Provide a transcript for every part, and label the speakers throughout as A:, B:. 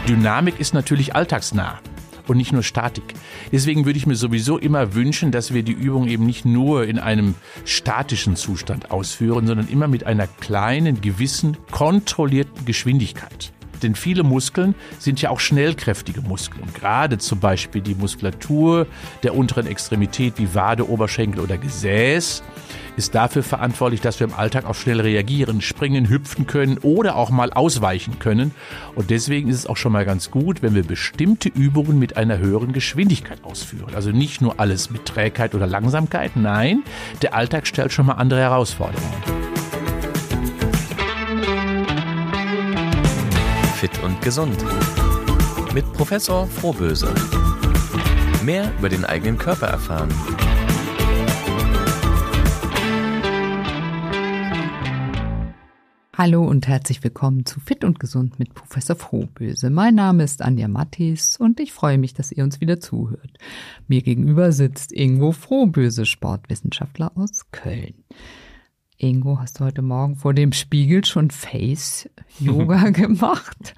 A: Dynamik ist natürlich alltagsnah und nicht nur Statik. Deswegen würde ich mir sowieso immer wünschen, dass wir die Übung eben nicht nur in einem statischen Zustand ausführen, sondern immer mit einer kleinen, gewissen, kontrollierten Geschwindigkeit. Denn viele Muskeln sind ja auch schnellkräftige Muskeln. Und gerade zum Beispiel die Muskulatur der unteren Extremität wie Wade, Oberschenkel oder Gesäß ist dafür verantwortlich, dass wir im Alltag auch schnell reagieren, springen, hüpfen können oder auch mal ausweichen können. Und deswegen ist es auch schon mal ganz gut, wenn wir bestimmte Übungen mit einer höheren Geschwindigkeit ausführen. Also nicht nur alles mit Trägheit oder Langsamkeit, nein, der Alltag stellt schon mal andere Herausforderungen.
B: Fit und gesund mit Professor Frohböse. Mehr über den eigenen Körper erfahren.
C: Hallo und herzlich willkommen zu Fit und Gesund mit Professor Frohböse. Mein Name ist Anja Mattis und ich freue mich, dass ihr uns wieder zuhört. Mir gegenüber sitzt Ingo Frohböse, Sportwissenschaftler aus Köln. Ingo, hast du heute Morgen vor dem Spiegel schon Face-Yoga gemacht?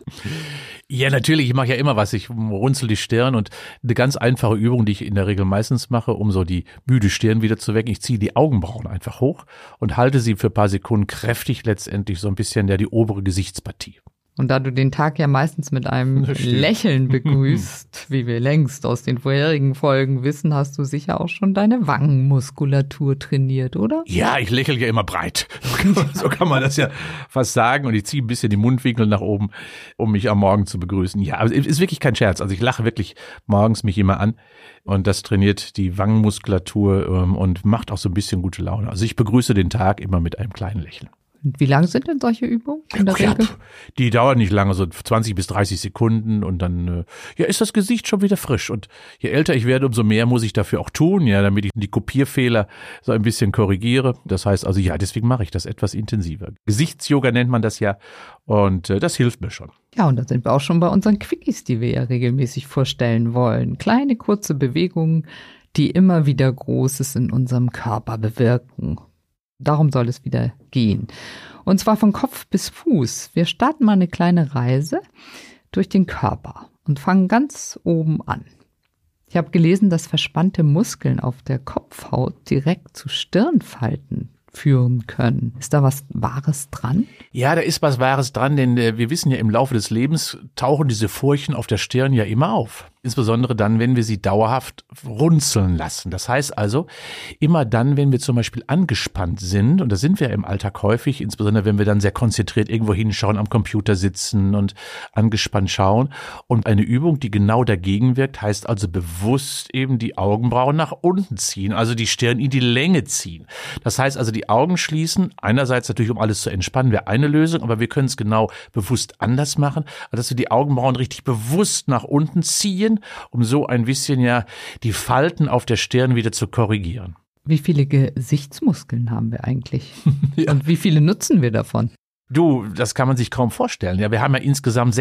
A: Ja, natürlich. Ich mache ja immer was. Ich runzel die Stirn und eine ganz einfache Übung, die ich in der Regel meistens mache, um so die müde Stirn wieder zu wecken. Ich ziehe die Augenbrauen einfach hoch und halte sie für ein paar Sekunden kräftig letztendlich so ein bisschen die obere Gesichtspartie.
C: Und da du den Tag ja meistens mit einem Lächeln begrüßt, wie wir längst aus den vorherigen Folgen wissen, hast du sicher auch schon deine Wangenmuskulatur trainiert, oder?
A: Ja, ich lächle ja immer breit. So kann man das ja fast sagen. Und ich ziehe ein bisschen die Mundwinkel nach oben, um mich am Morgen zu begrüßen. Ja, aber es ist wirklich kein Scherz. Also ich lache wirklich morgens mich immer an. Und das trainiert die Wangenmuskulatur und macht auch so ein bisschen gute Laune. Also ich begrüße den Tag immer mit einem kleinen Lächeln.
C: Und wie lang sind denn solche Übungen in der Regel?
A: Die dauern nicht lange, so 20 bis 30 Sekunden und dann ist das Gesicht schon wieder frisch. Und je älter ich werde, umso mehr muss ich dafür auch tun, ja, damit ich die Kopierfehler so ein bisschen korrigiere. Das heißt also, ja, deswegen mache ich das etwas intensiver. Gesichtsyoga nennt man das ja und das hilft mir schon.
C: Ja, und da sind wir auch schon bei unseren Quickies, die wir ja regelmäßig vorstellen wollen. Kleine, kurze Bewegungen, die immer wieder Großes in unserem Körper bewirken. Darum soll es wieder gehen. Und zwar von Kopf bis Fuß. Wir starten mal eine kleine Reise durch den Körper und fangen ganz oben an. Ich habe gelesen, dass verspannte Muskeln auf der Kopfhaut direkt zu Stirnfalten führen können. Ist da was Wahres dran?
A: Ja, da ist was Wahres dran, denn wir wissen ja, im Laufe des Lebens tauchen diese Furchen auf der Stirn ja immer auf. Insbesondere dann, wenn wir sie dauerhaft runzeln lassen. Das heißt also, immer dann, wenn wir zum Beispiel angespannt sind, und da sind wir im Alltag häufig, insbesondere wenn wir dann sehr konzentriert irgendwo hinschauen, am Computer sitzen und angespannt schauen. Und eine Übung, die genau dagegen wirkt, heißt also bewusst eben die Augenbrauen nach unten ziehen, also die Stirn in die Länge ziehen. Das heißt also, die Augen schließen, einerseits natürlich, um alles zu entspannen, wäre eine Lösung, aber wir können es genau bewusst anders machen, dass wir die Augenbrauen richtig bewusst nach unten ziehen, um so ein bisschen die Falten auf der Stirn wieder zu korrigieren.
C: Wie viele Gesichtsmuskeln haben wir eigentlich? Ja. Und wie viele nutzen wir davon?
A: Du, das kann man sich kaum vorstellen. Ja, wir haben ja insgesamt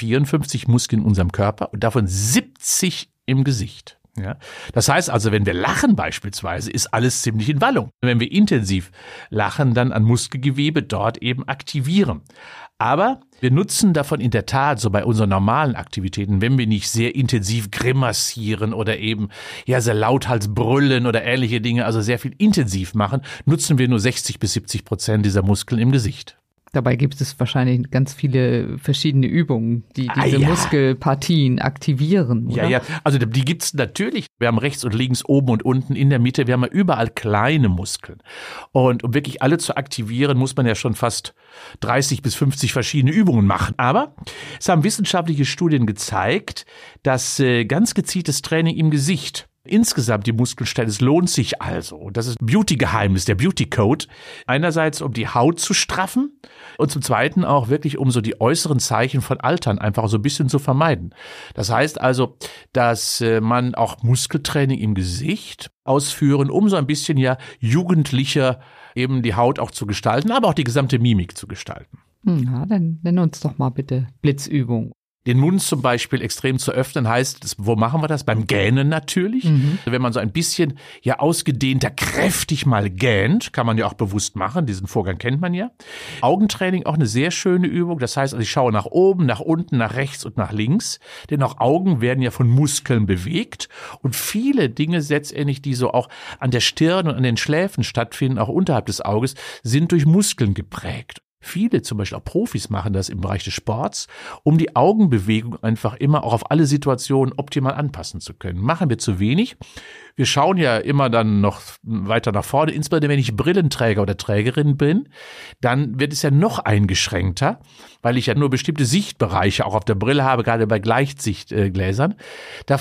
A: 654 Muskeln in unserem Körper und davon 70 im Gesicht. Ja, das heißt also, wenn wir lachen beispielsweise, ist alles ziemlich in Wallung. Wenn wir intensiv lachen, dann an Muskelgewebe dort eben aktivieren. Aber wir nutzen davon in der Tat so bei unseren normalen Aktivitäten, wenn wir nicht sehr intensiv grimassieren oder eben sehr lauthals brüllen oder ähnliche Dinge, also sehr viel intensiv machen, nutzen wir nur 60-70% dieser Muskeln im Gesicht.
C: Dabei gibt es wahrscheinlich ganz viele verschiedene Übungen, die diese Muskelpartien aktivieren, oder?
A: Ja, also die gibt's natürlich. Wir haben rechts und links, oben und unten, in der Mitte. Wir haben ja überall kleine Muskeln. Und um wirklich alle zu aktivieren, muss man ja schon fast 30 bis 50 verschiedene Übungen machen. Aber es haben wissenschaftliche Studien gezeigt, dass ganz gezieltes Training im Gesicht insgesamt die Muskeln stärkt. Es lohnt sich also. Und das ist Beauty-Geheimnis, der Beauty-Code. Einerseits, um die Haut zu straffen und zum Zweiten auch wirklich, um so die äußeren Zeichen von Altern einfach so ein bisschen zu vermeiden. Das heißt also, dass man auch Muskeltraining im Gesicht ausführen, um so ein bisschen jugendlicher eben die Haut auch zu gestalten, aber auch die gesamte Mimik zu gestalten.
C: Ja, dann nenn uns doch mal bitte Blitzübung.
A: Den Mund zum Beispiel extrem zu öffnen heißt, wo machen wir das? Beim Gähnen natürlich. Wenn man so ein bisschen ausgedehnter, kräftig mal gähnt, kann man ja auch bewusst machen. Diesen Vorgang kennt man ja. Augentraining auch eine sehr schöne Übung. Das heißt, also ich schaue nach oben, nach unten, nach rechts und nach links. Denn auch Augen werden ja von Muskeln bewegt. Und viele Dinge letztendlich, die so auch an der Stirn und an den Schläfen stattfinden, auch unterhalb des Auges, sind durch Muskeln geprägt. Viele, zum Beispiel auch Profis, machen das im Bereich des Sports, um die Augenbewegung einfach immer auch auf alle Situationen optimal anpassen zu können. Machen wir zu wenig. Wir schauen ja immer dann noch weiter nach vorne, insbesondere wenn ich Brillenträger oder Trägerin bin, dann wird es ja noch eingeschränkter, weil ich ja nur bestimmte Sichtbereiche auch auf der Brille habe, gerade bei Gleitsichtgläsern. Da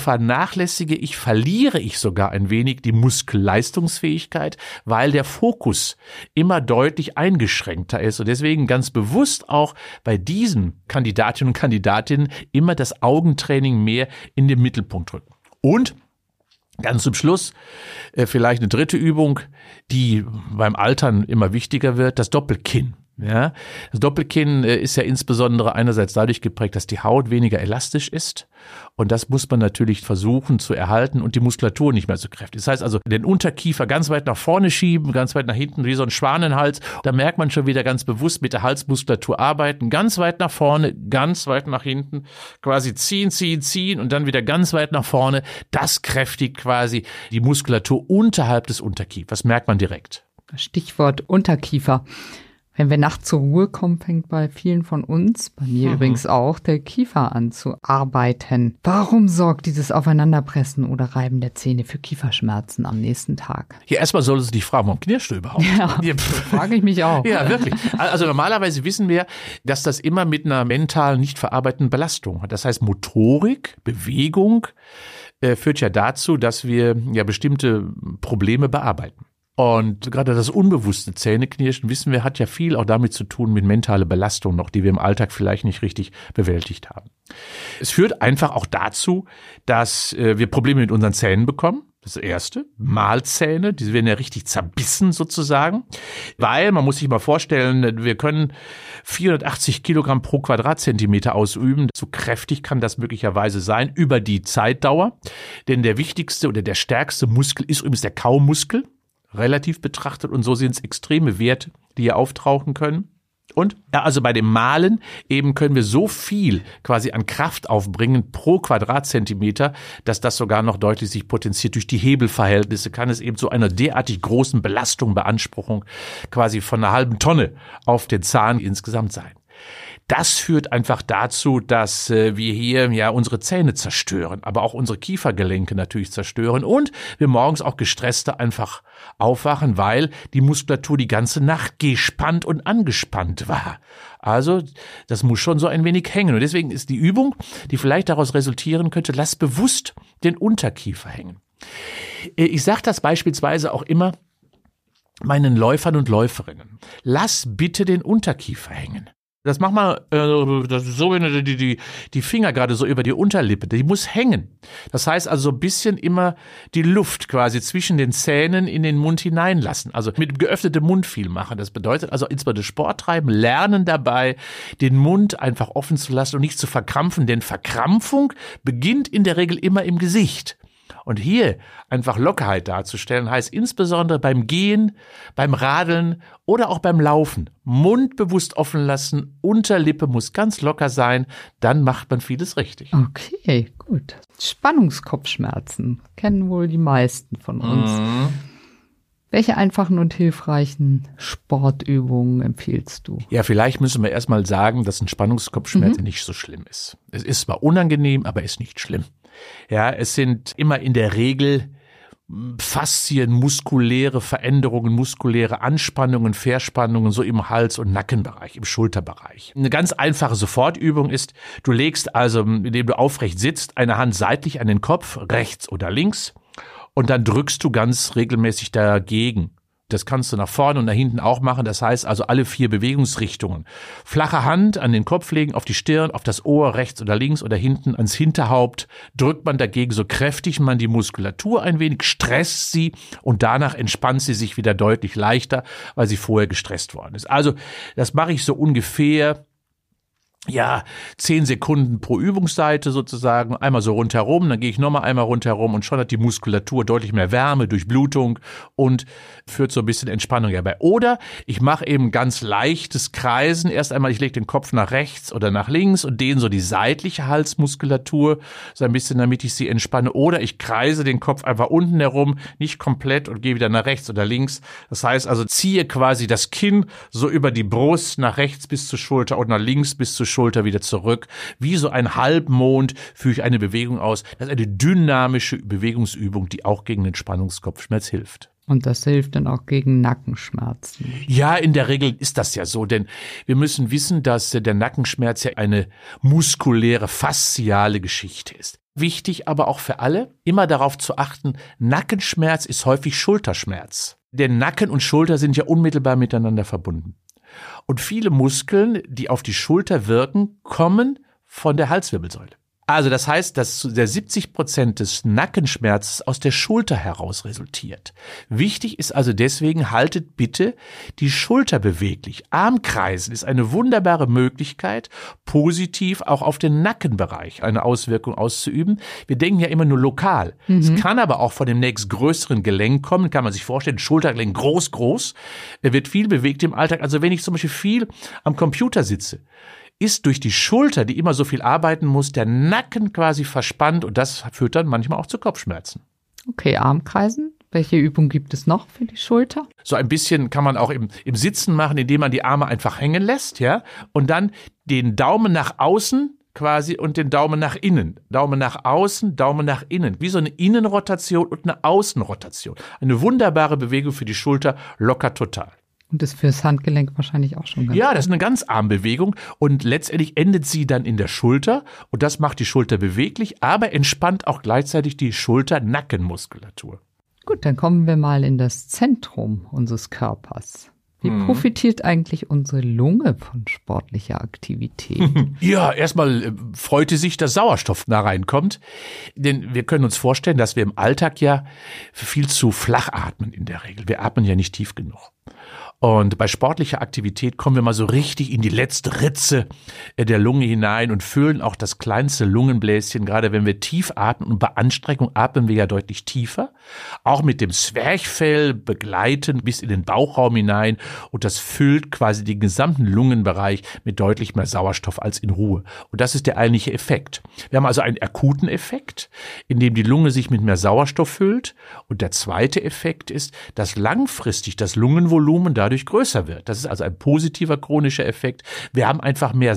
A: verliere ich sogar ein wenig die Muskelleistungsfähigkeit, weil der Fokus immer deutlich eingeschränkter ist. Und deswegen ganz bewusst auch bei diesen Kandidatinnen und Kandidatinnen immer das Augentraining mehr in den Mittelpunkt rücken. Und ganz zum Schluss vielleicht eine dritte Übung, die beim Altern immer wichtiger wird, das Doppelkinn. Ja, das Doppelkinn ist ja insbesondere einerseits dadurch geprägt, dass die Haut weniger elastisch ist und das muss man natürlich versuchen zu erhalten und die Muskulatur nicht mehr so kräftig. Das heißt also, den Unterkiefer ganz weit nach vorne schieben, ganz weit nach hinten, wie so ein Schwanenhals. Da merkt man schon wieder ganz bewusst mit der Halsmuskulatur arbeiten, ganz weit nach vorne, ganz weit nach hinten, quasi ziehen und dann wieder ganz weit nach vorne. Das kräftigt quasi die Muskulatur unterhalb des Unterkiefers, merkt man direkt.
C: Stichwort Unterkiefer. Wenn wir nachts zur Ruhe kommen, fängt bei vielen von uns, bei mir übrigens auch, der Kiefer an zu arbeiten. Warum sorgt dieses Aufeinanderpressen oder Reiben der Zähne für Kieferschmerzen am nächsten Tag?
A: Ja, erstmal solltest du dich fragen, warum knirschst du überhaupt?
C: Ja, frage ich mich auch.
A: Ja, wirklich. Also normalerweise wissen wir, dass das immer mit einer mental nicht verarbeiteten Belastung hat. Das heißt, Motorik, Bewegung führt ja dazu, dass wir ja bestimmte Probleme bearbeiten. Und gerade das unbewusste Zähneknirschen, wissen wir, hat ja viel auch damit zu tun mit mentaler Belastung noch, die wir im Alltag vielleicht nicht richtig bewältigt haben. Es führt einfach auch dazu, dass wir Probleme mit unseren Zähnen bekommen. Das Erste, Mahlzähne, die werden ja richtig zerbissen sozusagen, weil man muss sich mal vorstellen, wir können 480 Kilogramm pro Quadratzentimeter ausüben. So kräftig kann das möglicherweise sein über die Zeitdauer, denn der wichtigste oder der stärkste Muskel ist übrigens der Kaumuskel. Relativ betrachtet und so sind es extreme Werte, die hier auftauchen können. Und ja, also bei dem Malen eben können wir so viel quasi an Kraft aufbringen pro Quadratzentimeter, dass das sogar noch deutlich sich potenziert. Durch die Hebelverhältnisse kann es eben zu einer derartig großen Belastung, Beanspruchung quasi von einer halben Tonne auf den Zahn insgesamt sein. Das führt einfach dazu, dass wir hier ja unsere Zähne zerstören, aber auch unsere Kiefergelenke natürlich zerstören und wir morgens auch gestresster einfach aufwachen, weil die Muskulatur die ganze Nacht gespannt und angespannt war. Also das muss schon so ein wenig hängen und deswegen ist die Übung, die vielleicht daraus resultieren könnte, lass bewusst den Unterkiefer hängen. Ich sage das beispielsweise auch immer meinen Läufern und Läuferinnen. Lass bitte den Unterkiefer hängen. Das mach mal so, wenn du die Finger gerade so über die Unterlippe, die muss hängen. Das heißt also so ein bisschen immer die Luft quasi zwischen den Zähnen in den Mund hineinlassen. Also mit geöffnetem Mund viel machen. Das bedeutet also insbesondere Sport treiben, lernen dabei, den Mund einfach offen zu lassen und nicht zu verkrampfen. Denn Verkrampfung beginnt in der Regel immer im Gesicht. Und hier einfach Lockerheit darzustellen, heißt insbesondere beim Gehen, beim Radeln oder auch beim Laufen. Mund bewusst offen lassen, Unterlippe muss ganz locker sein, dann macht man vieles richtig.
C: Okay, gut. Spannungskopfschmerzen kennen wohl die meisten von uns. Welche einfachen und hilfreichen Sportübungen empfiehlst du?
A: Ja, vielleicht müssen wir erstmal sagen, dass ein Spannungskopfschmerz nicht so schlimm ist. Es ist zwar unangenehm, aber ist nicht schlimm. Ja, es sind immer in der Regel Faszien, muskuläre Veränderungen, muskuläre Anspannungen, Verspannungen so im Hals- und Nackenbereich, im Schulterbereich. Eine ganz einfache Sofortübung ist, du legst also, indem du aufrecht sitzt, eine Hand seitlich an den Kopf, rechts oder links, und dann drückst du ganz regelmäßig dagegen. Das kannst du nach vorne und nach hinten auch machen. Das heißt also alle 4 Bewegungsrichtungen. Flache Hand an den Kopf legen, auf die Stirn, auf das Ohr, rechts oder links oder hinten ans Hinterhaupt. Drückt man dagegen so kräftig man die Muskulatur ein wenig, stresst sie und danach entspannt sie sich wieder deutlich leichter, weil sie vorher gestresst worden ist. Also das mache ich so ungefähr 10 Sekunden pro Übungsseite sozusagen, einmal so rundherum, dann gehe ich nochmal einmal rundherum und schon hat die Muskulatur deutlich mehr Wärme, Durchblutung und führt so ein bisschen Entspannung herbei. Oder ich mache eben ganz leichtes Kreisen, erst einmal, ich lege den Kopf nach rechts oder nach links und dehne so die seitliche Halsmuskulatur so ein bisschen, damit ich sie entspanne. Oder ich kreise den Kopf einfach unten herum, nicht komplett und gehe wieder nach rechts oder links. Das heißt also, ziehe quasi das Kinn so über die Brust nach rechts bis zur Schulter und nach links bis zur Schulter wieder zurück. Wie so ein Halbmond führe ich eine Bewegung aus. Das ist eine dynamische Bewegungsübung, die auch gegen den Spannungskopfschmerz hilft.
C: Und das hilft dann auch gegen Nackenschmerzen.
A: Ja, in der Regel ist das ja so, denn wir müssen wissen, dass der Nackenschmerz ja eine muskuläre, fasziale Geschichte ist. Wichtig aber auch für alle, immer darauf zu achten, Nackenschmerz ist häufig Schulterschmerz. Denn Nacken und Schulter sind ja unmittelbar miteinander verbunden. Und viele Muskeln, die auf die Schulter wirken, kommen von der Halswirbelsäule. Also das heißt, dass der 70% des Nackenschmerzes aus der Schulter heraus resultiert. Wichtig ist also deswegen, haltet bitte die Schulter beweglich. Armkreisen ist eine wunderbare Möglichkeit, positiv auch auf den Nackenbereich eine Auswirkung auszuüben. Wir denken ja immer nur lokal. Es kann aber auch von dem nächstgrößeren Gelenk kommen, kann man sich vorstellen, Schultergelenk groß. Er wird viel bewegt im Alltag. Also wenn ich zum Beispiel viel am Computer sitze, ist durch die Schulter, die immer so viel arbeiten muss, der Nacken quasi verspannt und das führt dann manchmal auch zu Kopfschmerzen.
C: Okay, Armkreisen. Welche Übung gibt es noch für die Schulter?
A: So ein bisschen kann man auch im Sitzen machen, indem man die Arme einfach hängen lässt, ja, und dann den Daumen nach außen quasi und den Daumen nach innen. Daumen nach außen, Daumen nach innen. Wie so eine Innenrotation und eine Außenrotation. Eine wunderbare Bewegung für die Schulter, lockert total.
C: Und das fürs Handgelenk wahrscheinlich auch schon ganz
A: Ja, das ist eine Ganzarmbewegung und letztendlich endet sie dann in der Schulter und das macht die Schulter beweglich, aber entspannt auch gleichzeitig die Schulter-Nackenmuskulatur.
C: Gut, dann kommen wir mal in das Zentrum unseres Körpers. Wie profitiert eigentlich unsere Lunge von sportlicher Aktivität?
A: Ja, erstmal freute sich, dass Sauerstoff da reinkommt, denn wir können uns vorstellen, dass wir im Alltag ja viel zu flach atmen in der Regel. Wir atmen ja nicht tief genug. Und bei sportlicher Aktivität kommen wir mal so richtig in die letzte Ritze der Lunge hinein und füllen auch das kleinste Lungenbläschen. Gerade wenn wir tief atmen und bei Anstrengung atmen wir ja deutlich tiefer. Auch mit dem Zwerchfell begleiten bis in den Bauchraum hinein und das füllt quasi den gesamten Lungenbereich mit deutlich mehr Sauerstoff als in Ruhe. Und das ist der eigentliche Effekt. Wir haben also einen akuten Effekt, in dem die Lunge sich mit mehr Sauerstoff füllt. Und der zweite Effekt ist, dass langfristig das Lungenvolumen dadurch größer wird. Das ist also ein positiver chronischer Effekt. Wir haben einfach mehr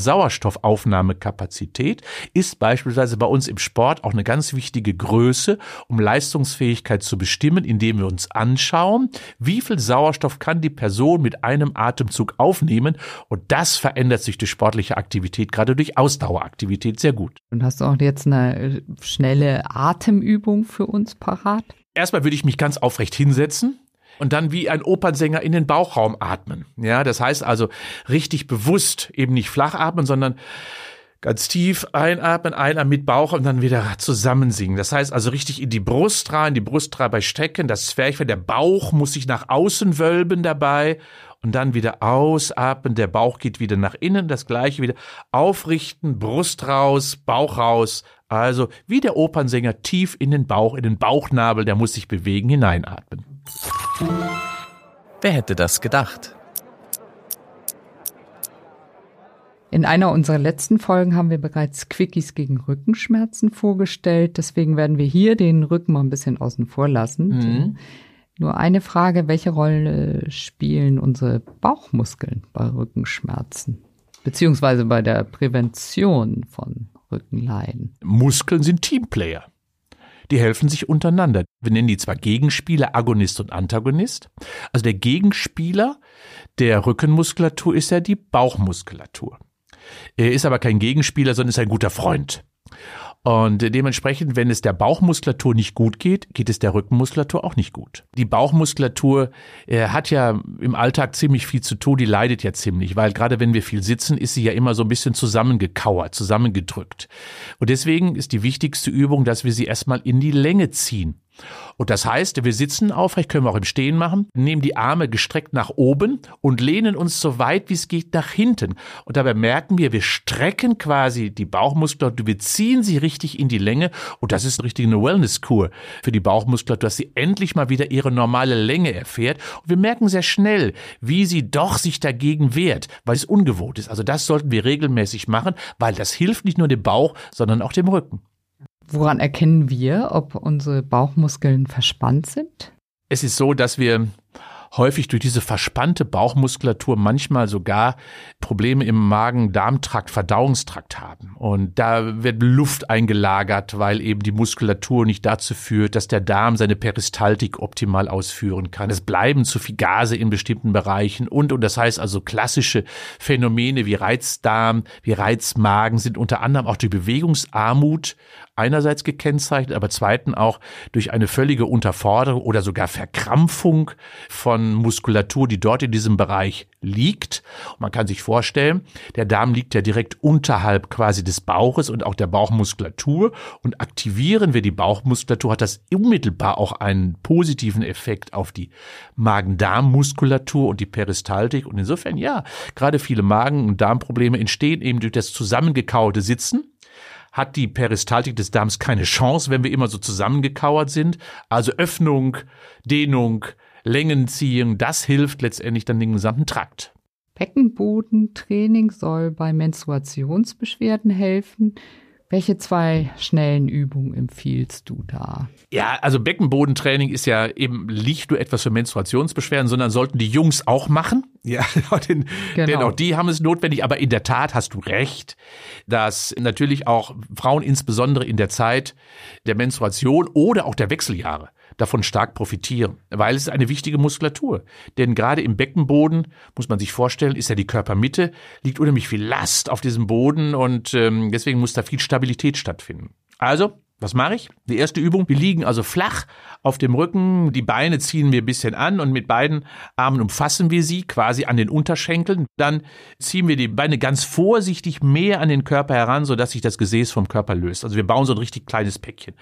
A: Sauerstoffaufnahmekapazität, ist beispielsweise bei uns im Sport auch eine ganz wichtige Größe, um Leistungsfähigkeit zu bestimmen, indem wir uns anschauen, wie viel Sauerstoff kann die Person mit einem Atemzug aufnehmen und das verändert sich durch sportliche Aktivität, gerade durch Ausdaueraktivität sehr gut.
C: Und hast du auch jetzt eine schnelle Atemübung für uns parat?
A: Erstmal würde ich mich ganz aufrecht hinsetzen. Und dann wie ein Opernsänger in den Bauchraum atmen. Ja, das heißt also richtig bewusst eben nicht flach atmen, sondern ganz tief einatmen, mit Bauch und dann wieder zusammen singen. Das heißt also richtig in die Brust rein, die Brust dabei strecken, das Zwerchfell, der Bauch muss sich nach außen wölben dabei und dann wieder ausatmen, der Bauch geht wieder nach innen, das gleiche wieder aufrichten, Brust raus, Bauch raus. Also wie der Opernsänger tief in den Bauch, in den Bauchnabel, der muss sich bewegen, hineinatmen.
B: Wer hätte das gedacht?
C: In einer unserer letzten Folgen haben wir bereits Quickies gegen Rückenschmerzen vorgestellt. Deswegen werden wir hier den Rücken mal ein bisschen außen vor lassen. Nur eine Frage, welche Rolle spielen unsere Bauchmuskeln bei Rückenschmerzen? Beziehungsweise bei der Prävention von Rückenleiden?
A: Muskeln sind Teamplayer. Die helfen sich untereinander. Wir nennen die zwar Gegenspieler, Agonist und Antagonist. Also der Gegenspieler der Rückenmuskulatur ist ja die Bauchmuskulatur. Er ist aber kein Gegenspieler, sondern ist ein guter Freund. Und dementsprechend, wenn es der Bauchmuskulatur nicht gut geht, geht es der Rückenmuskulatur auch nicht gut. Die Bauchmuskulatur hat ja im Alltag ziemlich viel zu tun, die leidet ja ziemlich, weil gerade wenn wir viel sitzen, ist sie ja immer so ein bisschen zusammengekauert, zusammengedrückt. Und deswegen ist die wichtigste Übung, dass wir sie erstmal in die Länge ziehen. Und das heißt, wir sitzen aufrecht, können wir auch im Stehen machen, nehmen die Arme gestreckt nach oben und lehnen uns so weit wie es geht nach hinten. Und dabei merken wir strecken quasi die Bauchmuskulatur, wir ziehen sie richtig in die Länge. Und das ist richtig eine Wellness-Kur für die Bauchmuskulatur, dass sie endlich mal wieder ihre normale Länge erfährt. Und wir merken sehr schnell, wie sie doch sich dagegen wehrt, weil es ungewohnt ist. Also das sollten wir regelmäßig machen, weil das hilft nicht nur dem Bauch, sondern auch dem Rücken.
C: Woran erkennen wir, ob unsere Bauchmuskeln verspannt sind?
A: Es ist so, dass wir häufig durch diese verspannte Bauchmuskulatur manchmal sogar Probleme im Magen-Darm-Trakt, Verdauungstrakt haben. Und da wird Luft eingelagert, weil eben die Muskulatur nicht dazu führt, dass der Darm seine Peristaltik optimal ausführen kann. Es bleiben zu viel Gase in bestimmten Bereichen und das heißt also klassische Phänomene wie Reizdarm, wie Reizmagen sind unter anderem auch durch Bewegungsarmut einerseits gekennzeichnet, aber zweitens auch durch eine völlige Unterforderung oder sogar Verkrampfung von Muskulatur, die dort in diesem Bereich liegt. Und man kann sich vorstellen, der Darm liegt ja direkt unterhalb quasi des Bauches und auch der Bauchmuskulatur. Und aktivieren wir die Bauchmuskulatur, hat das unmittelbar auch einen positiven Effekt auf die Magen-Darm-Muskulatur und die Peristaltik. Und insofern, ja, gerade viele Magen- und Darmprobleme entstehen eben durch das zusammengekaute Sitzen. Hat die Peristaltik des Darms keine Chance, wenn wir immer so zusammengekauert sind. Also Öffnung, Dehnung, Längenziehung, das hilft letztendlich dann den gesamten Trakt.
C: Beckenbodentraining soll bei Menstruationsbeschwerden helfen. Welche 2 schnellen Übungen empfiehlst du da?
A: Ja, also Beckenbodentraining ist ja eben nicht nur etwas für Menstruationsbeschwerden, sondern sollten die Jungs auch machen. Ja, denn auch die haben es notwendig. Aber in der Tat hast du recht, dass natürlich auch Frauen insbesondere in der Zeit der Menstruation oder auch der Wechseljahre davon stark profitieren, weil es ist eine wichtige Muskulatur. Denn gerade im Beckenboden, muss man sich vorstellen, ist ja die Körpermitte, liegt unheimlich viel Last auf diesem Boden und deswegen muss da viel Stabilität stattfinden. Also, was mache ich? Die erste Übung, wir liegen also flach auf dem Rücken, die Beine ziehen wir ein bisschen an und mit beiden Armen umfassen wir sie quasi an den Unterschenkeln. Dann ziehen wir die Beine ganz vorsichtig mehr an den Körper heran, sodass sich das Gesäß vom Körper löst. Also wir bauen so ein richtig kleines Päckchen.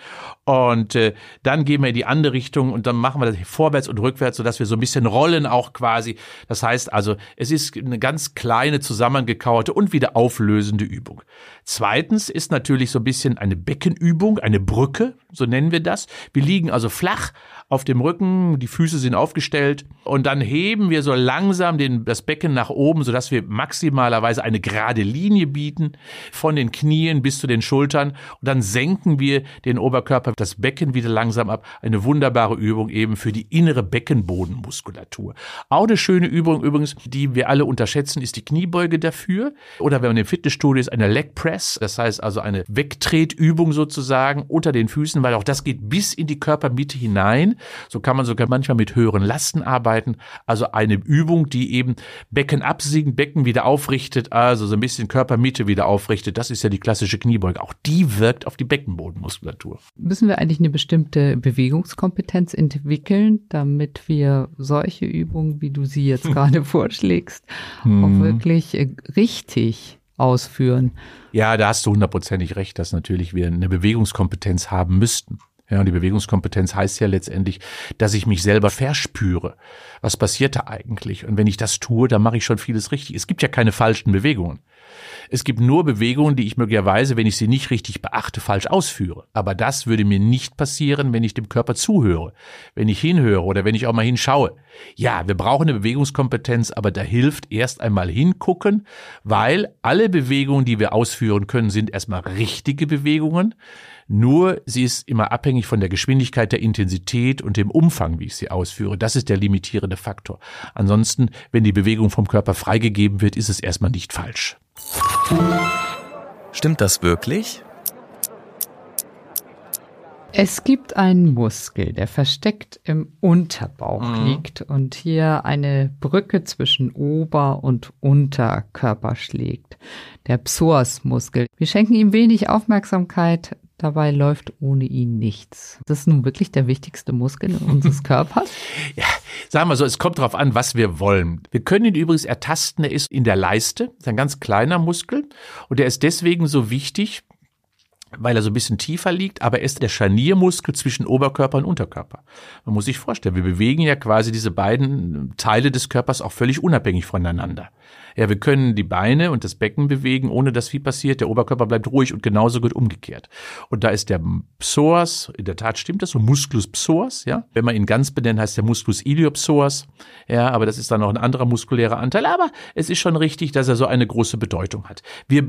A: Und dann gehen wir in die andere Richtung und dann machen wir das vorwärts und rückwärts, sodass wir so ein bisschen rollen auch quasi. Das heißt also, es ist eine ganz kleine, zusammengekauerte und wieder auflösende Übung. Zweitens ist natürlich so ein bisschen eine Beckenübung, eine Brücke, so nennen wir das. Wir liegen also flach auf dem Rücken, die Füße sind aufgestellt und dann heben wir so langsam das Becken nach oben, sodass wir maximalerweise eine gerade Linie bieten von den Knien bis zu den Schultern und dann senken wir den Oberkörper, das Becken wieder langsam ab. Eine wunderbare Übung eben für die innere Beckenbodenmuskulatur. Auch eine schöne Übung übrigens, die wir alle unterschätzen, ist die Kniebeuge dafür oder wenn man im Fitnessstudio ist, eine Leg Press, das heißt also eine Wegtretübung sozusagen unter den Füßen, weil auch das geht bis in die Körpermitte hinein. So kann man sogar manchmal mit höheren Lasten arbeiten. Also eine Übung, die eben Becken absinkt, Becken wieder aufrichtet, also so ein bisschen Körpermitte wieder aufrichtet. Das ist ja die klassische Kniebeuge. Auch die wirkt auf die Beckenbodenmuskulatur.
C: Müssen wir eigentlich eine bestimmte Bewegungskompetenz entwickeln, damit wir solche Übungen, wie du sie jetzt gerade vorschlägst, auch wirklich richtig ausführen?
A: Ja, da hast du 100%ig recht, dass natürlich wir eine Bewegungskompetenz haben müssten. Ja, und die Bewegungskompetenz heißt ja letztendlich, dass ich mich selber verspüre. Was passiert da eigentlich? Und wenn ich das tue, dann mache ich schon vieles richtig. Es gibt ja keine falschen Bewegungen. Es gibt nur Bewegungen, die ich möglicherweise, wenn ich sie nicht richtig beachte, falsch ausführe. Aber das würde mir nicht passieren, wenn ich dem Körper zuhöre, wenn ich hinhöre oder wenn ich auch mal hinschaue. Ja, wir brauchen eine Bewegungskompetenz, aber da hilft erst einmal hingucken, weil alle Bewegungen, die wir ausführen können, sind erstmal richtige Bewegungen. Nur sie ist immer abhängig von der Geschwindigkeit, der Intensität und dem Umfang, wie ich sie ausführe. Das ist der limitierende Faktor. Ansonsten, wenn die Bewegung vom Körper freigegeben wird, ist es erstmal nicht falsch.
B: Stimmt das wirklich?
C: Es gibt einen Muskel, der versteckt im Unterbauch liegt und hier eine Brücke zwischen Ober- und Unterkörper schlägt. Der Psoasmuskel. Wir schenken ihm wenig Aufmerksamkeit, dabei läuft ohne ihn nichts. Das ist nun wirklich der wichtigste Muskel unseres Körpers?
A: Ja, sagen wir so, es kommt darauf an, was wir wollen. Wir können ihn übrigens ertasten, er ist in der Leiste, das ist ein ganz kleiner Muskel und der ist deswegen so wichtig, weil er so ein bisschen tiefer liegt, aber er ist der Scharniermuskel zwischen Oberkörper und Unterkörper. Man muss sich vorstellen, wir bewegen ja quasi diese beiden Teile des Körpers auch völlig unabhängig voneinander. Ja, wir können die Beine und das Becken bewegen, ohne dass viel passiert. Der Oberkörper bleibt ruhig und genauso gut umgekehrt. Und da ist der Psoas, in der Tat stimmt das, so Musculus psoas, ja. Wenn man ihn ganz benennt, heißt der Musculus iliopsoas. Ja, aber das ist dann noch ein anderer muskulärer Anteil. Aber es ist schon richtig, dass er so eine große Bedeutung hat. Wir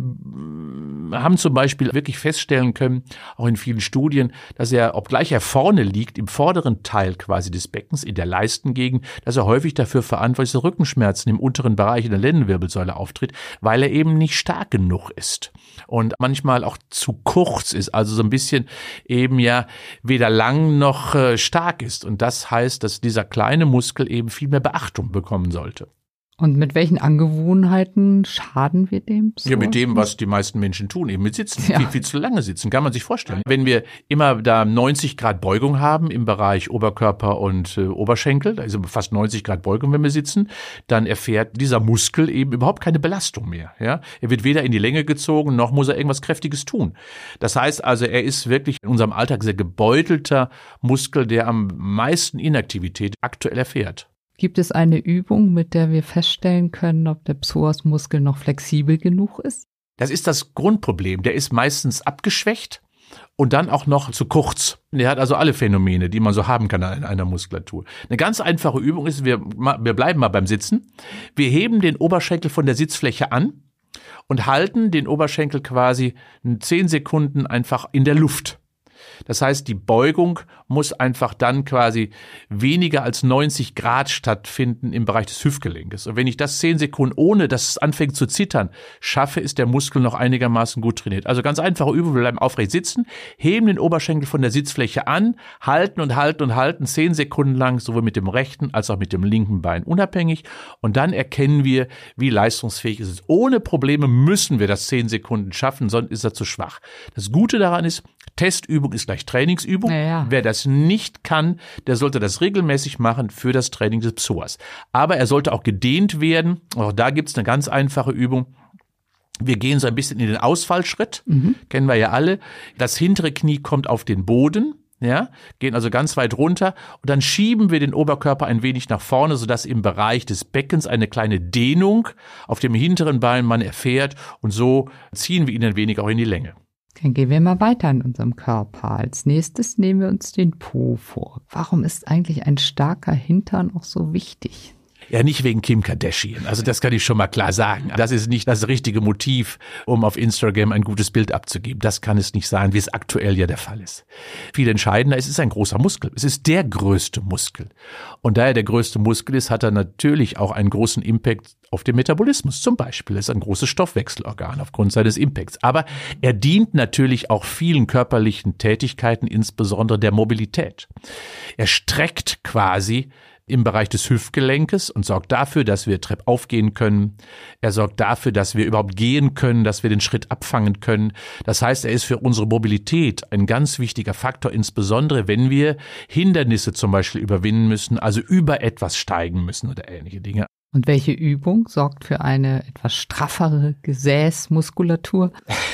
A: haben zum Beispiel wirklich feststellen können, auch in vielen Studien, dass er, obgleich er vorne liegt, im vorderen Teil quasi des Beckens, in der Leistengegend, dass er häufig dafür verantwortlich ist, dass Rückenschmerzen im unteren Bereich in der Lendenwirbelsäule auftritt, weil er eben nicht stark genug ist und manchmal auch zu kurz ist, also so ein bisschen eben ja weder lang noch stark ist. Und das heißt, dass dieser kleine Muskel eben viel mehr Beachtung bekommen sollte.
C: Und mit welchen Angewohnheiten schaden wir dem?
A: Ja, mit dem, was die meisten Menschen tun, eben mit Sitzen. Ja. Viel zu lange sitzen, kann man sich vorstellen. Wenn wir immer da 90 Grad Beugung haben im Bereich Oberkörper und Oberschenkel, da ist fast 90 Grad Beugung, wenn wir sitzen, dann erfährt dieser Muskel eben überhaupt keine Belastung mehr. Ja? Er wird weder in die Länge gezogen, noch muss er irgendwas Kräftiges tun. Das heißt also, er ist wirklich in unserem Alltag sehr gebeutelter Muskel, der am meisten Inaktivität aktuell erfährt.
C: Gibt es eine Übung, mit der wir feststellen können, ob der Psoasmuskel noch flexibel genug ist?
A: Das ist das Grundproblem. Der ist meistens abgeschwächt und dann auch noch zu kurz. Der hat also alle Phänomene, die man so haben kann in einer Muskulatur. Eine ganz einfache Übung ist, wir bleiben mal beim Sitzen. Wir heben den Oberschenkel von der Sitzfläche an und halten den Oberschenkel quasi 10 Sekunden einfach in der Luft. Das heißt, die Beugung muss einfach dann quasi weniger als 90 Grad stattfinden im Bereich des Hüftgelenkes. Und wenn ich das 10 Sekunden, ohne dass es anfängt zu zittern, schaffe, ist der Muskel noch einigermaßen gut trainiert. Also ganz einfache Übung, wir bleiben aufrecht sitzen, heben den Oberschenkel von der Sitzfläche an, halten und halten und halten 10 Sekunden lang, sowohl mit dem rechten als auch mit dem linken Bein unabhängig. Und dann erkennen wir, wie leistungsfähig es ist. Ohne Probleme müssen wir das 10 Sekunden schaffen, sonst ist er zu schwach. Das Gute daran ist, Testübung ist gleich Trainingsübung. Ja. Wer das nicht kann, der sollte das regelmäßig machen für das Training des Psoas. Aber er sollte auch gedehnt werden. Auch da gibt es eine ganz einfache Übung. Wir gehen so ein bisschen in den Ausfallschritt. Kennen wir ja alle. Das hintere Knie kommt auf den Boden. Ja, gehen also ganz weit runter und dann schieben wir den Oberkörper ein wenig nach vorne, sodass im Bereich des Beckens eine kleine Dehnung auf dem hinteren Bein man erfährt und so ziehen wir ihn ein wenig auch in die Länge.
C: Dann gehen wir mal weiter in unserem Körper. Als nächstes nehmen wir uns den Po vor. Warum ist eigentlich ein starker Hintern auch so wichtig?
A: Ja, nicht wegen Kim Kardashian. Also das kann ich schon mal klar sagen. Das ist nicht das richtige Motiv, um auf Instagram ein gutes Bild abzugeben. Das kann es nicht sein, wie es aktuell ja der Fall ist. Viel entscheidender, es ist ein großer Muskel. Es ist der größte Muskel. Und da er der größte Muskel ist, hat er natürlich auch einen großen Impact auf den Metabolismus zum Beispiel. Es ist ein großes Stoffwechselorgan aufgrund seines Impacts. Aber er dient natürlich auch vielen körperlichen Tätigkeiten, insbesondere der Mobilität. Er streckt quasi im Bereich des Hüftgelenkes und sorgt dafür, dass wir treppauf gehen können. Er sorgt dafür, dass wir überhaupt gehen können, dass wir den Schritt abfangen können. Das heißt, er ist für unsere Mobilität ein ganz wichtiger Faktor, insbesondere wenn wir Hindernisse zum Beispiel überwinden müssen, also über etwas steigen müssen oder ähnliche Dinge.
C: Und welche Übung sorgt für eine etwas straffere Gesäßmuskulatur?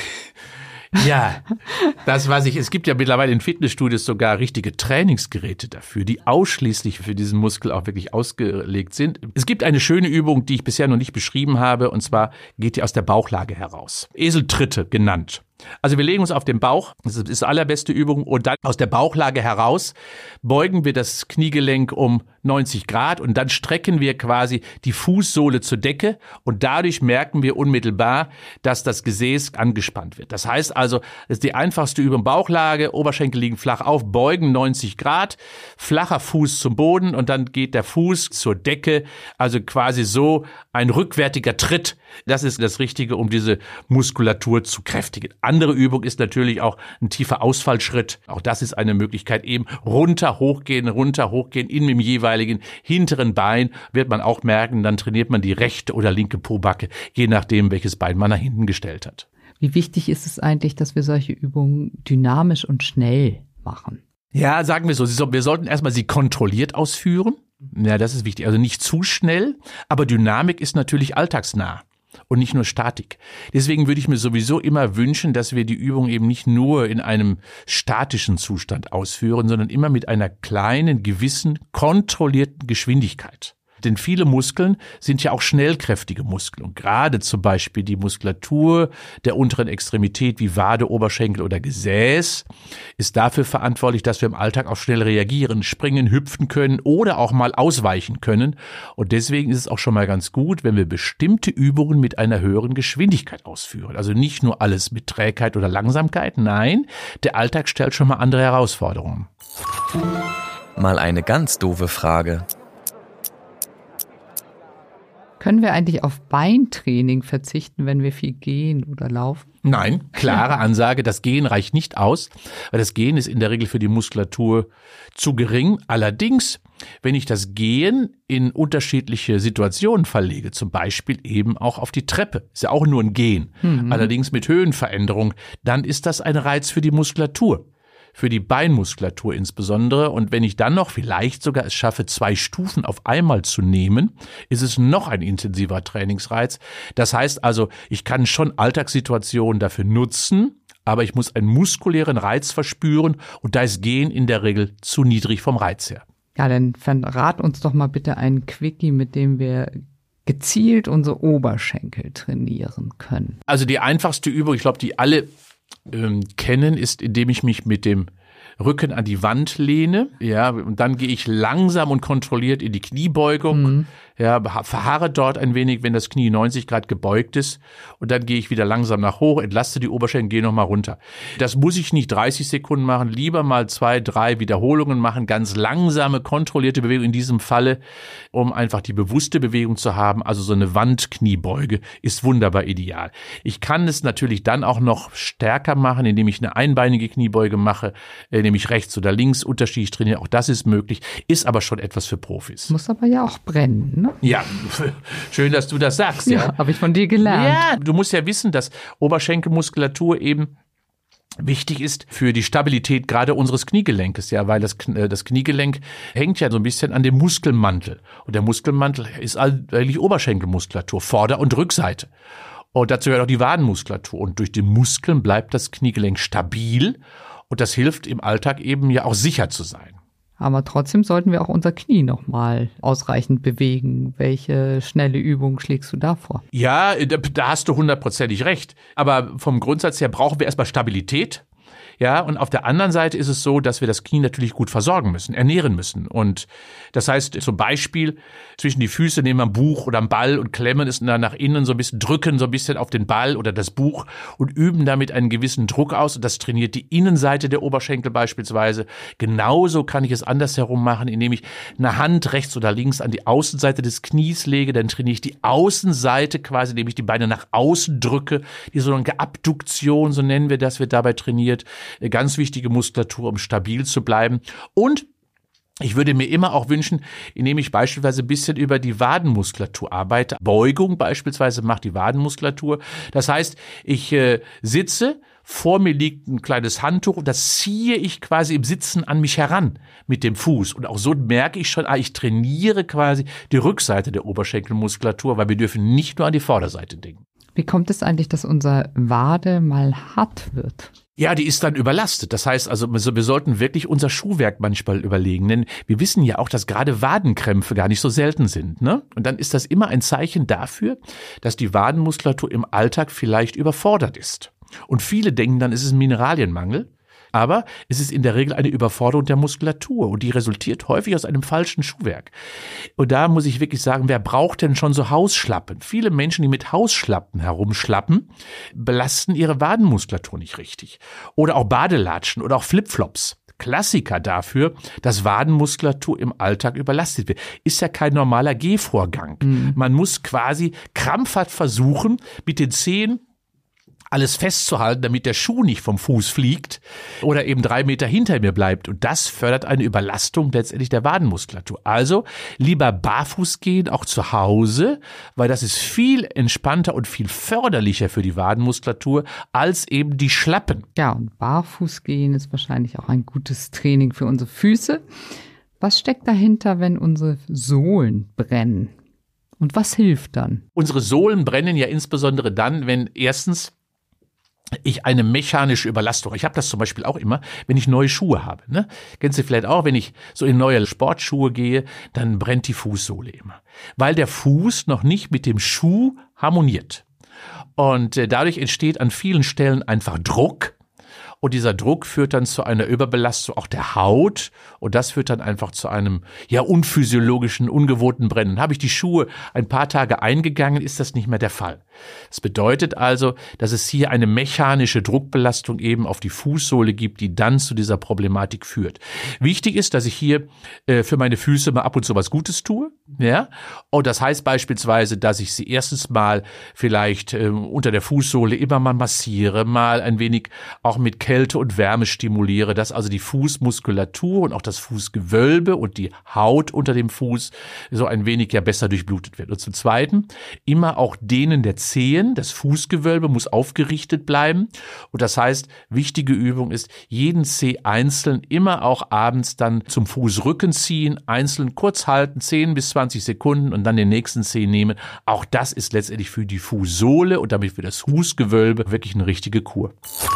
A: Ja, das weiß ich. Es gibt ja mittlerweile in Fitnessstudios sogar richtige Trainingsgeräte dafür, die ausschließlich für diesen Muskel auch wirklich ausgelegt sind. Es gibt eine schöne Übung, die ich bisher noch nicht beschrieben habe, und zwar geht die aus der Bauchlage heraus. Eseltritte genannt. Also wir legen uns auf den Bauch, das ist die allerbeste Übung, und dann aus der Bauchlage heraus beugen wir das Kniegelenk um 90 Grad und dann strecken wir quasi die Fußsohle zur Decke und dadurch merken wir unmittelbar, dass das Gesäß angespannt wird. Das heißt also, das ist die einfachste Übung, Bauchlage, Oberschenkel liegen flach auf, beugen 90 Grad, flacher Fuß zum Boden und dann geht der Fuß zur Decke, also quasi so ein rückwärtiger Tritt. Das ist das Richtige, um diese Muskulatur zu kräftigen. Andere Übung ist natürlich auch ein tiefer Ausfallschritt. Auch das ist eine Möglichkeit, eben runter, hochgehen in dem jeweiligen hinteren Bein wird man auch merken, dann trainiert man die rechte oder linke Po-Backe, je nachdem, welches Bein man nach hinten gestellt hat.
C: Wie wichtig ist es eigentlich, dass wir solche Übungen dynamisch und schnell machen?
A: Ja, sagen wir so, wir sollten erstmal sie kontrolliert ausführen. Ja, das ist wichtig. Also nicht zu schnell, aber Dynamik ist natürlich alltagsnah. und nicht nur Statik. Deswegen würde ich mir sowieso immer wünschen, dass wir die Übung eben nicht nur in einem statischen Zustand ausführen, sondern immer mit einer kleinen, gewissen, kontrollierten Geschwindigkeit. Denn viele Muskeln sind ja auch schnellkräftige Muskeln. Und gerade zum Beispiel die Muskulatur der unteren Extremität wie Wade, Oberschenkel oder Gesäß ist dafür verantwortlich, dass wir im Alltag auch schnell reagieren, springen, hüpfen können oder auch mal ausweichen können. Und deswegen ist es auch schon mal ganz gut, wenn wir bestimmte Übungen mit einer höheren Geschwindigkeit ausführen. Also nicht nur alles mit Trägheit oder Langsamkeit. Nein, der Alltag stellt schon mal andere Herausforderungen.
B: Mal eine ganz doofe Frage.
C: Können wir eigentlich auf Beintraining verzichten, wenn wir viel gehen oder laufen?
A: Nein, klare Ansage, das Gehen reicht nicht aus, weil das Gehen ist in der Regel für die Muskulatur zu gering. Allerdings, wenn ich das Gehen in unterschiedliche Situationen verlege, zum Beispiel eben auch auf die Treppe, ist ja auch nur ein Gehen, allerdings mit Höhenveränderung, dann ist das ein Reiz für die Muskulatur. Für die Beinmuskulatur insbesondere. Und wenn ich dann noch vielleicht sogar es schaffe, 2 Stufen auf einmal zu nehmen, ist es noch ein intensiver Trainingsreiz. Das heißt also, ich kann schon Alltagssituationen dafür nutzen, aber ich muss einen muskulären Reiz verspüren und da ist Gehen in der Regel zu niedrig vom Reiz her.
C: Ja, dann verrat uns doch mal bitte einen Quickie, mit dem wir gezielt unsere Oberschenkel trainieren können.
A: Also die einfachste Übung, ich glaube, die alle kennen, ist, indem ich mich mit dem Rücken an die Wand lehne, ja, und dann gehe ich langsam und kontrolliert in die Kniebeugung, ja, verharre dort ein wenig, wenn das Knie 90 Grad gebeugt ist, und dann gehe ich wieder langsam nach hoch, entlaste die Oberschenkel, gehe nochmal runter. Das muss ich nicht 30 Sekunden machen, lieber mal 2, 3 Wiederholungen machen, ganz langsame, kontrollierte Bewegung in diesem Falle, um einfach die bewusste Bewegung zu haben. Also so eine Wandkniebeuge ist wunderbar ideal. Ich kann es natürlich dann auch noch stärker machen, indem ich eine einbeinige Kniebeuge mache, nämlich rechts oder links unterschiedlich trainiere. Auch das ist möglich, ist aber schon etwas für Profis.
C: Muss aber ja auch brennen, ne?
A: Ja, schön, dass du das sagst.
C: Ja, habe ich von dir gelernt.
A: Ja, du musst ja wissen, dass Oberschenkelmuskulatur eben wichtig ist für die Stabilität gerade unseres Kniegelenkes, ja, weil das Kniegelenk hängt ja so ein bisschen an dem Muskelmantel. Und der Muskelmantel ist eigentlich Oberschenkelmuskulatur, Vorder- und Rückseite. Und dazu gehört auch die Wadenmuskulatur. Und durch den Muskeln bleibt das Kniegelenk stabil. Und das hilft im Alltag eben ja auch sicher zu sein.
C: Aber trotzdem sollten wir auch unser Knie nochmal ausreichend bewegen. Welche schnelle Übung schlägst du da vor?
A: Ja, da hast du 100%ig recht. Aber vom Grundsatz her brauchen wir erstmal Stabilität. Ja, und auf der anderen Seite ist es so, dass wir das Knie natürlich gut versorgen müssen, ernähren müssen. Und das heißt zum Beispiel zwischen die Füße nehmen wir ein Buch oder einen Ball und klemmen es dann nach innen so ein bisschen, drücken so ein bisschen auf den Ball oder das Buch und üben damit einen gewissen Druck aus. Und das trainiert die Innenseite der Oberschenkel beispielsweise. Genauso kann ich es andersherum machen, indem ich eine Hand rechts oder links an die Außenseite des Knies lege. Dann trainiere ich die Außenseite quasi, indem ich die Beine nach außen drücke. Die sogenannte Abduktion, so nennen wir das, wird dabei trainiert. Eine ganz wichtige Muskulatur, um stabil zu bleiben. Und ich würde mir immer auch wünschen, indem ich beispielsweise ein bisschen über die Wadenmuskulatur arbeite. Beugung beispielsweise macht die Wadenmuskulatur. Das heißt, ich sitze, vor mir liegt ein kleines Handtuch und das ziehe ich quasi im Sitzen an mich heran mit dem Fuß. Und auch so merke ich schon, ich trainiere quasi die Rückseite der Oberschenkelmuskulatur, weil wir dürfen nicht nur an die Vorderseite denken.
C: Wie kommt es eigentlich, dass unsere Wade mal hart wird?
A: Ja, die ist dann überlastet. Das heißt also, wir sollten wirklich unser Schuhwerk manchmal überlegen, denn wir wissen ja auch, dass gerade Wadenkrämpfe gar nicht so selten sind, ne? Und dann ist das immer ein Zeichen dafür, dass die Wadenmuskulatur im Alltag vielleicht überfordert ist. Und viele denken dann, es ist ein Mineralienmangel. Aber es ist in der Regel eine Überforderung der Muskulatur und die resultiert häufig aus einem falschen Schuhwerk. Und da muss ich wirklich sagen, wer braucht denn schon so Hausschlappen? Viele Menschen, die mit Hausschlappen herumschlappen, belasten ihre Wadenmuskulatur nicht richtig. Oder auch Badelatschen oder auch Flipflops. Klassiker dafür, dass Wadenmuskulatur im Alltag überlastet wird. Ist ja kein normaler Gehvorgang. Man muss quasi krampfhaft versuchen, mit den Zehen alles festzuhalten, damit der Schuh nicht vom Fuß fliegt oder eben 3 Meter hinter mir bleibt. Und das fördert eine Überlastung letztendlich der Wadenmuskulatur. Also lieber barfuß gehen, auch zu Hause, weil das ist viel entspannter und viel förderlicher für die Wadenmuskulatur als eben die Schlappen.
C: Ja, und barfuß gehen ist wahrscheinlich auch ein gutes Training für unsere Füße. Was steckt dahinter, wenn unsere Sohlen brennen? Und was hilft dann?
A: Unsere Sohlen brennen ja insbesondere dann, wenn erstens ich eine mechanische Überlastung. Ich habe das zum Beispiel auch immer, wenn ich neue Schuhe habe. Ne? Kennst du vielleicht auch, wenn ich so in neue Sportschuhe gehe, dann brennt die Fußsohle immer. Weil der Fuß noch nicht mit dem Schuh harmoniert. Und dadurch entsteht an vielen Stellen einfach Druck. Und dieser Druck führt dann zu einer Überbelastung auch der Haut. Und das führt dann einfach zu einem unphysiologischen, ungewohnten Brennen. Habe ich die Schuhe ein paar Tage eingegangen, ist das nicht mehr der Fall. Das bedeutet also, dass es hier eine mechanische Druckbelastung eben auf die Fußsohle gibt, die dann zu dieser Problematik führt. Wichtig ist, dass ich hier für meine Füße mal ab und zu was Gutes tue. Ja? Und das heißt beispielsweise, dass ich sie erstens mal vielleicht unter der Fußsohle immer mal massiere, mal ein wenig auch mit Kälte und Wärme stimuliere, dass also die Fußmuskulatur und auch das Fußgewölbe und die Haut unter dem Fuß so ein wenig besser durchblutet wird. Und zum Zweiten, immer auch Dehnen der Zehen, das Fußgewölbe muss aufgerichtet bleiben. Und das heißt, wichtige Übung ist, jeden Zeh einzeln immer auch abends dann zum Fußrücken ziehen, einzeln kurz halten, 10 bis 20 Sekunden und dann den nächsten Zeh nehmen. Auch das ist letztendlich für die Fußsohle und damit für das Fußgewölbe wirklich eine richtige Kur.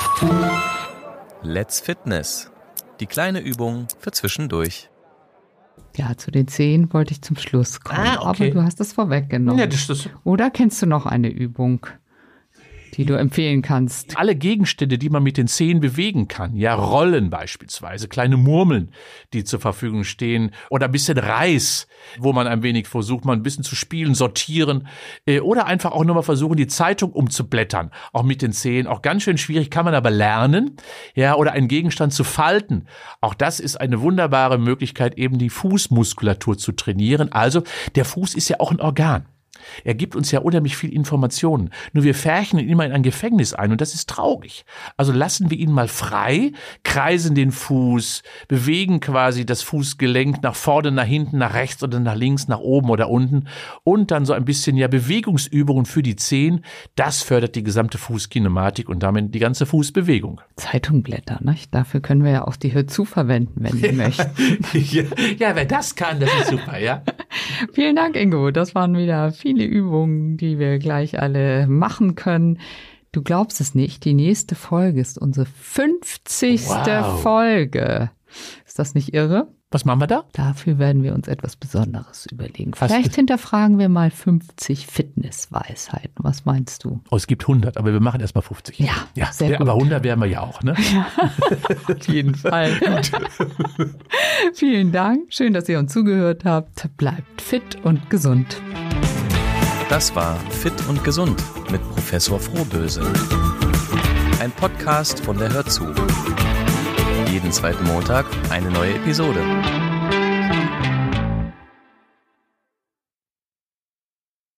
B: Let's Fitness. Die kleine Übung für zwischendurch.
C: Ja, zu den Zehen wollte ich zum Schluss kommen,
A: okay.
C: Aber du hast es vorweggenommen.
A: Ja, das
C: Oder kennst du noch eine Übung, die du empfehlen kannst?
A: alle Gegenstände, die man mit den Zehen bewegen kann, ja, Rollen beispielsweise, kleine Murmeln, die zur Verfügung stehen, oder ein bisschen Reis, wo man ein wenig versucht, mal ein bisschen zu spielen, sortieren, oder einfach auch nur mal versuchen, die Zeitung umzublättern, auch mit den Zehen, auch ganz schön schwierig, kann man aber lernen, ja, oder einen Gegenstand zu falten. Auch das ist eine wunderbare Möglichkeit, eben die Fußmuskulatur zu trainieren. Also, der Fuß ist ja auch ein Organ. Er gibt uns ja unheimlich viel Informationen. Nur wir färchen ihn immer in ein Gefängnis ein und das ist traurig. Also lassen wir ihn mal frei, kreisen den Fuß, bewegen quasi das Fußgelenk nach vorne, nach hinten, nach rechts oder nach links, nach oben oder unten und dann so ein bisschen Bewegungsübungen für die Zehen. Das fördert die gesamte Fußkinematik und damit die ganze Fußbewegung.
C: Zeitungblätter, ne? Dafür können wir ja auch die Hörzu verwenden, wenn wir möchten.
A: Ja, wer das kann, das ist super, ja.
C: Vielen Dank, Ingo. Das waren wieder viele Übungen, die wir gleich alle machen können. Du glaubst es nicht, die nächste Folge ist unsere 50. Folge. Ist das nicht irre?
A: Was machen wir da?
C: Dafür werden wir uns etwas Besonderes überlegen. Vielleicht hinterfragen wir mal 50 Fitnessweisheiten. Was meinst du?
A: Oh, es gibt 100, aber wir machen erst mal 50.
C: Ja, sehr gut.
A: Aber 100 werden wir ja auch, ne?
C: Ja, auf jeden Fall. Vielen Dank. Schön, dass ihr uns zugehört habt. Bleibt fit und gesund.
B: Das war Fit und Gesund mit Professor Frohböse. Ein Podcast von der Hörzu. Jeden zweiten Montag eine neue Episode.